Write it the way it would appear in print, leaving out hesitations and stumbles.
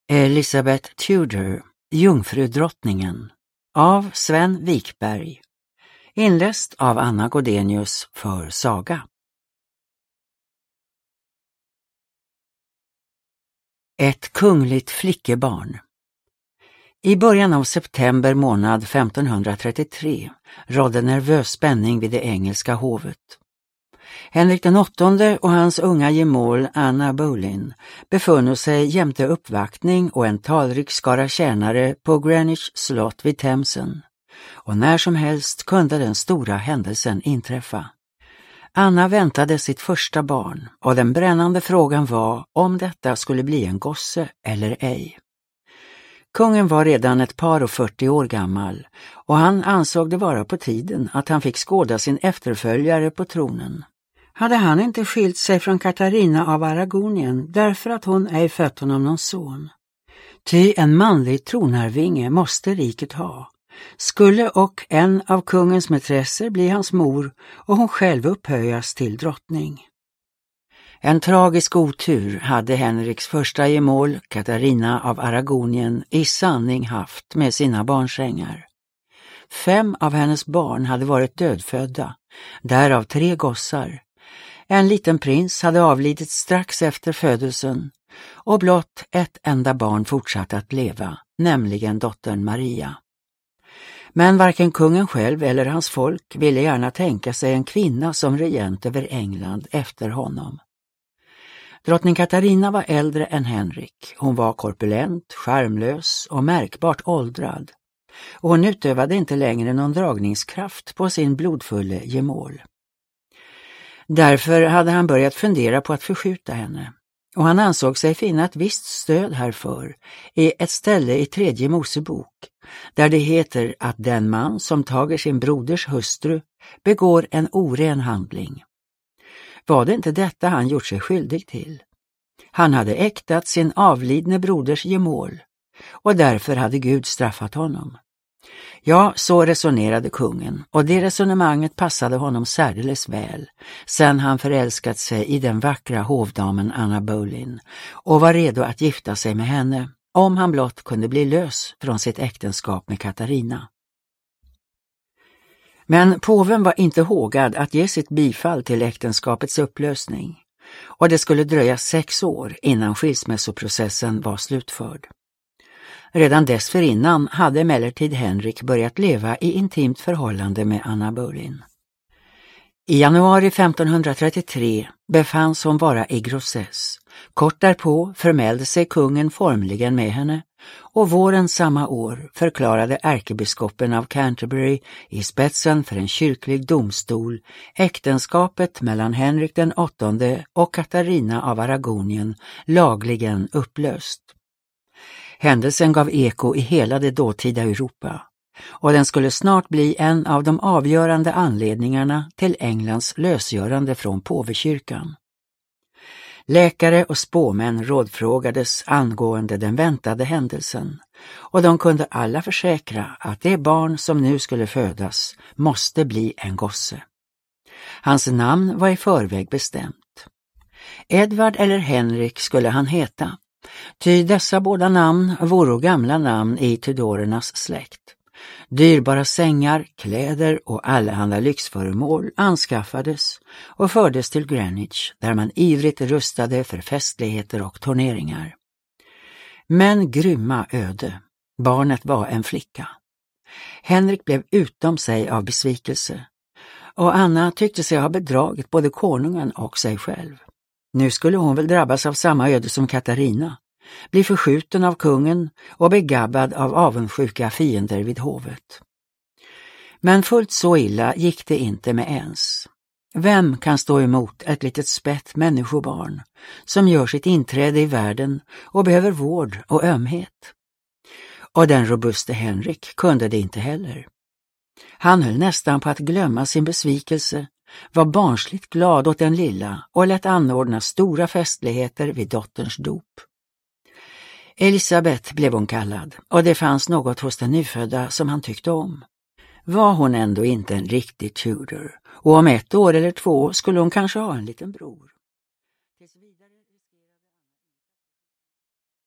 Elizabeth Tudor, Jungfrudrottningen, av Sven Wikberg. Inläst av Anna Godenius för Saga. Ett kungligt flickebarn. I början av september månad 1533 rådde nervös spänning vid det engelska hovet. Henrik den VIII och hans unga gemål Anna Boleyn befunn sig jämte uppvaktning och en talrik skara tjänare på Greenwich slott vid Themsen, och när som helst kunde den stora händelsen inträffa. Anna väntade sitt första barn, och den brännande frågan var om detta skulle bli en gosse eller ej. Kungen var redan ett par och 40 år gammal, och han ansåg det vara på tiden att han fick skåda sin efterföljare på tronen. Hade han inte skilt sig från Katarina av Aragonien därför att hon ej fött honom någon son? Ty en manlig tronarvinge måste riket ha. Skulle och en av kungens mätresser bli hans mor och hon själv upphöjas till drottning. En tragisk otur hade Henriks första gemål, Katarina av Aragonien, i sanning haft med sina barnsängar. 5 av hennes barn hade varit dödfödda, därav 3 gossar. En liten prins hade avlidit strax efter födelsen, och blott ett enda barn fortsatte att leva, nämligen dottern Maria. Men varken kungen själv eller hans folk ville gärna tänka sig en kvinna som regent över England efter honom. Drottning Katarina var äldre än Henrik. Hon var korpulent, charmlös och märkbart åldrad, och hon utövade inte längre någon dragningskraft på sin blodfulle gemål. Därför hade han börjat fundera på att förskjuta henne, och han ansåg sig finna ett visst stöd härför i ett ställe i 3:e Mosebok, där det heter att den man som tager sin broders hustru begår en oren handling. Var det inte detta han gjort sig skyldig till? Han hade äktat sin avlidne broders gemål, och därför hade Gud straffat honom. Ja, så resonerade kungen, och det resonemanget passade honom särdeles väl, sedan han förälskat sig i den vackra hovdamen Anna Boleyn och var redo att gifta sig med henne, om han blott kunde bli lös från sitt äktenskap med Katarina. Men påven var inte hågad att ge sitt bifall till äktenskapets upplösning, och det skulle dröja 6 år innan skilsmässoprocessen var slutförd. Redan dessförinnan hade emellertid Henrik börjat leva i intimt förhållande med Anna Boleyn. I januari 1533 befanns hon vara i Grossesse. Kort därpå förmälde sig kungen formligen med henne, och våren samma år förklarade ärkebiskopen av Canterbury i spetsen för en kyrklig domstol äktenskapet mellan Henrik den VIII och Katarina av Aragonien lagligen upplöst. Händelsen gav eko i hela det dåtida Europa, och den skulle snart bli en av de avgörande anledningarna till Englands lösgörande från påvekyrkan. Läkare och spåmän rådfrågades angående den väntade händelsen, och de kunde alla försäkra att det barn som nu skulle födas måste bli en gosse. Hans namn var i förväg bestämt. Edvard eller Henrik skulle han heta, ty dessa båda namn vore gamla namn i Tudorernas släkt. Dyrbara sängar, kläder och allehanda lyxföremål anskaffades och fördes till Greenwich, där man ivrigt rustade för festligheter och turneringar. Men grymma öde. Barnet var en flicka. Henrik blev utom sig av besvikelse, och Anna tyckte sig ha bedragit både konungen och sig själv. Nu skulle hon väl drabbas av samma öde som Katarina, bli förskjuten av kungen och begabbad av avundsjuka fiender vid hovet. Men fullt så illa gick det inte med ens. Vem kan stå emot ett litet spett människobarn som gör sitt inträde i världen och behöver vård och ömhet? Och den robuste Henrik kunde det inte heller. Han höll nästan på att glömma sin besvikelse, var barnsligt glad åt den lilla och lät anordna stora festligheter vid dotterns dop. Elisabeth blev hon kallad, och det fanns något hos den nyfödda som han tyckte om. Var hon ändå inte en riktig Tudor, och om 1 år eller 2 skulle hon kanske ha en liten bror.